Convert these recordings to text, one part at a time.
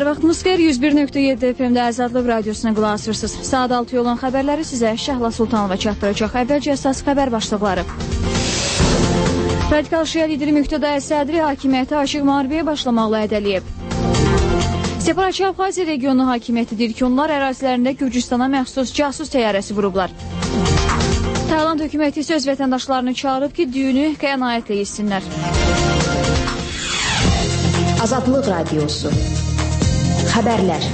Hər vaxtınız xeyir, 101.7 FM-də Azadlıq Radiosuna qulaq asırsınız. Saat 6 olan xəbərləri sizə Şəhla Sultanova çatdıracaq. Əvvəlcə əsas xəbər başlıqları. Radikal Şiə lideri Müqtəda Əl-Sədri hakimiyyəti açıq müharibəyə başlamaqla hədələyib. Separatçı Abxaziya regionu hakimiyyətidir ki, onlar ərazilərində Gürcüstana məxsus casus təyyarəsi vurublar. Tayland hökuməti isə öz vətəndaşlarını çağırıb ki, düyünü qənaətlə yesinlər. Azadlıq Radiosu. Xəbərlər.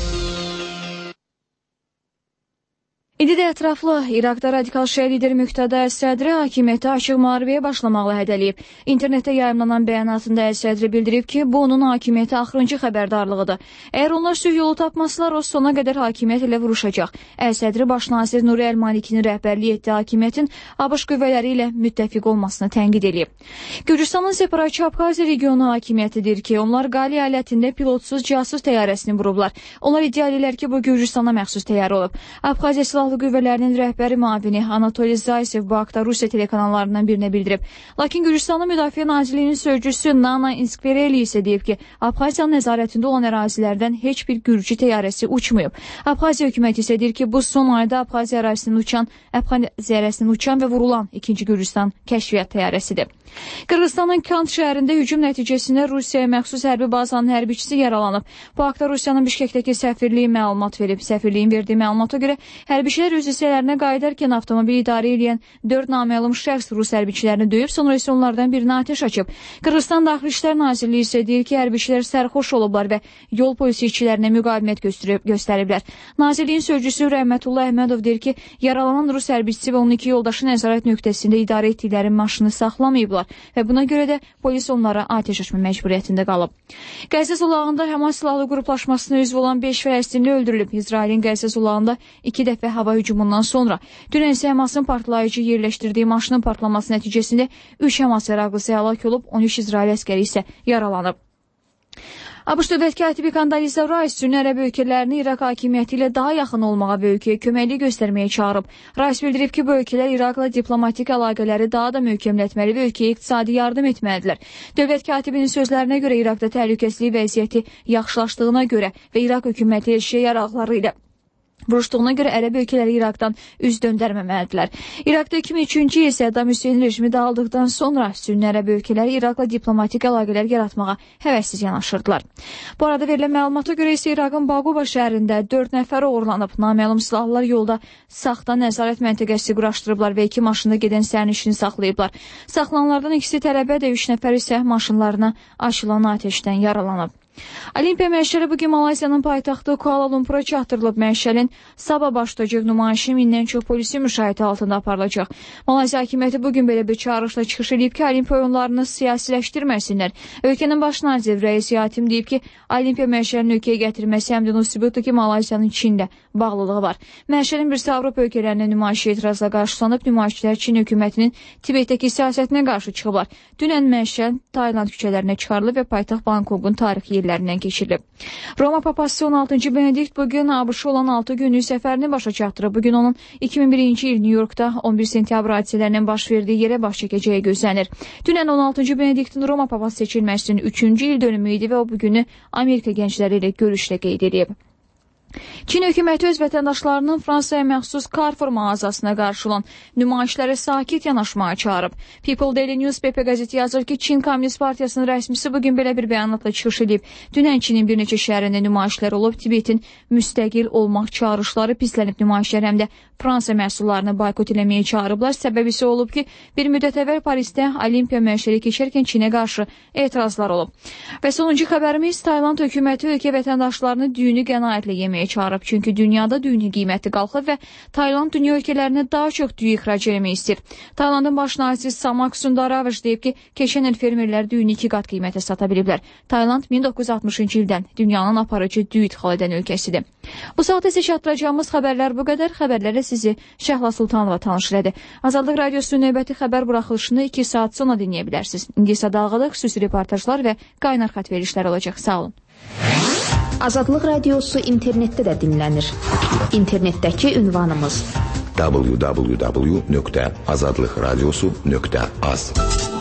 İndi də ətraflı İraqda radikal şiə lideri Müqtəda Əl-Sədri hakimiyyəti açıq müharibəyə başlamaqla hədələyib. İnternetdə yayımlanan bəyanatında Əl-Sədri bildirib ki, bu onun hakimiyyəti axırıncı xəbərdarlığıdır. Əgər onlar sülh yolu tapmasılar, o sona qədər hakimiyyət ilə vuruşacaq. Əl-Sədri baş nazir Nuri Əl-Malikinin rəhbərlik etdiyi hakimiyyətin ABŞ qüvvələri ilə müttəfiq olmasını tənqid edib. Gürcüstanın separatçı Abxaziya regionu hakimiyyətidir ki, onlar Qali əyalətində pilotsuz casus təyyarəsini vurublar. Onlar iddia edirlər ki, bu Gürcüstana məxsus təyyarə olub. Abxaziya Silahlı Qüvvələrinin rəhbəri müavini Anatoliy Zaysev bu haqda Rusiya telekanallarından birinə bildirib. Lakin Gürcüstanın Müdafiə Nazirliyinin sözcüsü Nana İnskvereli isə deyib ki, Abxaziyanın nəzarətində olan ərazilərdən heç bir Gürcü təyyarəsi uçmayıb. Abxaziya hökuməti isə deyir ki, bu son ayda Abxaziya ərazisindən uçan və vurulan ikinci Gürcüstan kəşfiyyat təyyarəsidir. Qırğızstanın Kant şəhərində hücum nəticəsində Rusiyaya məxsus hərbi bazanın hərbiçisi yaralanıb. Bu haqda Rusiyanın Bişkekdəki səfirliyi məlumat verib. Səfirliyin verdiyi məlumata görə hərbiçilər öz hissələrinə qayıdarkən avtomobil idarə edən 4 naməlum şəxs Rus hərbiçilərini döyüb, sonra isə onlardan birinə atəş açıb. Qırğızstan Daxili İşlər Nazirliyi isə deyir ki, hərbiçilər sərxoş olublar və yol polisi işçilərinə müqavimət göstəriblər. Nazirliyin sözcüsü Rəhmətullah Əhmədov deyir ki, yaralanan Rus hərbiçisi və 12 yoldaşı nəzarət nöqtəsində idarə etdikləri maşını saxlamayıblar və buna görə də polis onlara atəş açma məcburiyyətində qalıb. Qəzza zolağında Həmas silahlı qruplaşmasına üzv olan 5 Fələstinli öldürülüb. İsrailin Qəzza zolağında 2 dəfə hava hücumundan sonra dünən isə Həmasın partlayıcı yerləşdirdiyi maşının partlaması nəticəsində 3 Həmas yaraqlısı həlak olub, 13 İsrail əskəri isə yaralanıb. ABŞ dövlət katibi Condoleezza Rice Sünni Ərəb ölkələrini İraq hakimiyyəti ilə daha yaxın olmağa və ölkəyə köməklik göstərməyə çağırıb. Rice bildirib ki, bu ölkələr İraqla diplomatik əlaqələri daha da möhkəmlətməli və ölkəyə iqtisadi yardım etməlidirlər. Dövlət katibinin sözlərinə görə İraqda təhlükəsizlik vəziyyəti yaxşılaşdığına görə və İraq hökuməti şiə yaraqları ilə vuruşduğuna görə Ərəb ölkələri İraqdan üz döndərməməlidirlər. İraqda 2003-cü il Səddam Hüseyn rejimi dağıldıqdan sonra Sünni Ərəb ölkələri İraqla diplomatik əlaqələr yaratmağa həvəssiz yanaşırdılar. Bu arada verilən məlumata görə isə İraqın Baquba şəhərində 4 nəfər oğurlanıb. Naməlum silahlılar yolda saxta nəzarət məntəqəsi quraşdırıblar və 2 maşında gedən sərnişini saxlayıblar. Saxlananlardan ikisi tələbədir, 3 nəfər isə maşınlarına açılan atəşdən yaralanıb. Olimpiya məşəli bugün Malayziyanın paytaxtı Kuala Lumpura çatdırılıb. Məşəlin sabah başlayacaq nümayişi 1000-dən çox polisi müşahidə altında aparılacaq. Malayziya hakimiyyəti bugün belə bir çağırışla çıxış edib ki, Olimpiya oyunlarını siyasiləşdirməsinlər. Ölkənin baş naziri Rəis Yatim deyib ki, Olimpiya məşəlinin ölkəyə gətirilməsi həm də sübutdur ki, Malayziyanın Çinlə bağlılığı var. Məşəlin birisi Avropa ölkələrinin nümayişi etirazla qarşılanıb. Nümayişçilər Çin hökumətinin Tibetdəki siyasətinə qarşı çıxıblar. Dünən məşəl Tayland küçələrinə çıxarılıb və paytaxt Bankoqun tarixi yerlərindən keçirilib. Roma papası 16-cı Benedikt bugün ABŞ olan 6 günlük səfərini başa çatdırıb. Bugün onun 2001-ci il New Yorkda 11 sentyabr hadisələrinin baş verdiyi yerə baş çəkəcəyi gözlənir. Dünən 16-cı Benediktin Roma papası seçilməsinin 3-cü il dönümü idi və o bugünü Amerika gəncləri ilə görüşlə qeyd edib. Çin hökuməti öz vətəndaşlarının Fransaya məxsus Carrefour mağazasına qarşı olan nümayişlərə sakit yanaşmağa çağırıb. People Daily News PP qəzeti yazır ki, Çin Komünist Partiyasının rəsmisi bugün belə bir bəyanatla çıxış edib. Dünən Çinin bir neçə şəhərində nümayişlər olub, Tibetin müstəqil olmaq çağırışları pislənib. Nümayişlər həm də Fransa məhsullarını boykot eləməyə çağırıblar. Səbəb isə olub ki, bir müddət əvvəl Parisdə Olimpiya məşəli keçərkən Çinə qarşı etirazlar olub. Və sonuncu xəbərimiz, Tayland hökuməti ölkə vətəndaşlarını düyünü qənaətlə yeməyə çağırıb. Çünki dünyada düyünün qiyməti qalxıb və Tayland dünya ölkələrinə daha çox düyü ixrac etmək istəyir. Taylandın baş naziri Samak Sundaravich deyib ki, keçən il fermerlər düyünü 2 qat qiymətə sata biliblər. Tayland 1960-cı ildən dünyanın aparıcı düyü idxal edən ölkəsidir. Bu saatda sizə çatdıracağımız xəbərlər bu qədər. Xəbərlərlə sizi Şəhla Sultanova tanış elədi. Azadlıq Radiosunun növbəti xəbər buraxılışını 2 saat sonra dinləyə bilərsiniz. İndi isə dalğalıq, xüsusi reportajlar və qaynar xat verilişlər olacaq. Sağ olun. Azadlıq Radiosu internetdə də dinlənir. İnternetdəki ünvanımız www.azadlıqradiosu.az